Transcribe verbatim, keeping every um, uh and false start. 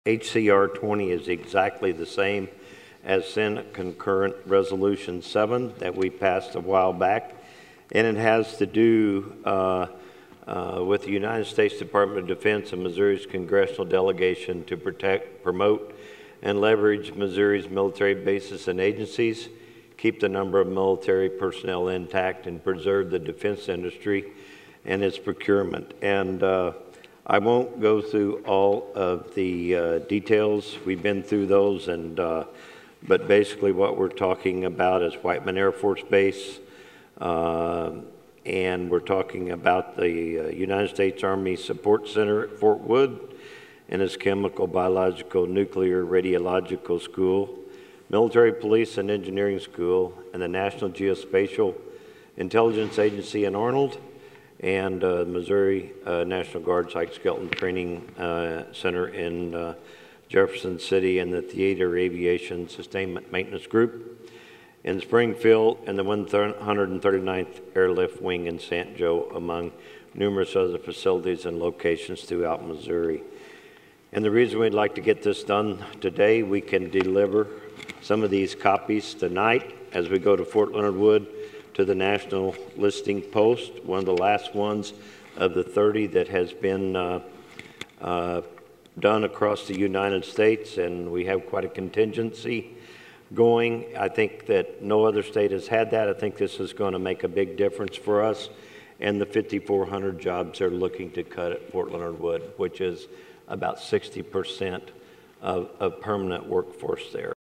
H C R twenty is exactly the same as Senate Concurrent Resolution seven that we passed a while back, and it has to do uh, uh, with the United States Department of Defense and Missouri's congressional delegation to protect, promote, and leverage Missouri's military bases and agencies, keep the number of military personnel intact, and preserve the defense industry and its procurement. And uh, I won't go through all of the uh, details. We've been through those, and uh, but basically what we're talking about is Whiteman Air Force Base, uh, and we're talking about the uh, United States Army Support Center at Fort Wood and its Chemical, Biological, Nuclear, Radiological School, Military Police and Engineering School, and the National Geospatial Intelligence Agency in Arnold, and uh, Missouri uh, National Guard Sykes Skelton Training uh, Center in uh, Jefferson City, and the Theater Aviation Sustainment Maintenance Group in Springfield, and the one hundred thirty-ninth Airlift Wing in Saint Joe, among numerous other facilities and locations throughout Missouri. And the reason we'd like to get this done today, we can deliver some of these copies tonight as we go to Fort Leonard Wood to the National Listing Post, one of the last ones of the thirty that has been uh, uh, done across the United States, and we have quite a contingency going. I think that no other state has had that. I think this is going to make a big difference for us and the fifty-four hundred jobs they're looking to cut at Fort Leonard Wood, which is about sixty percent of, of permanent workforce there.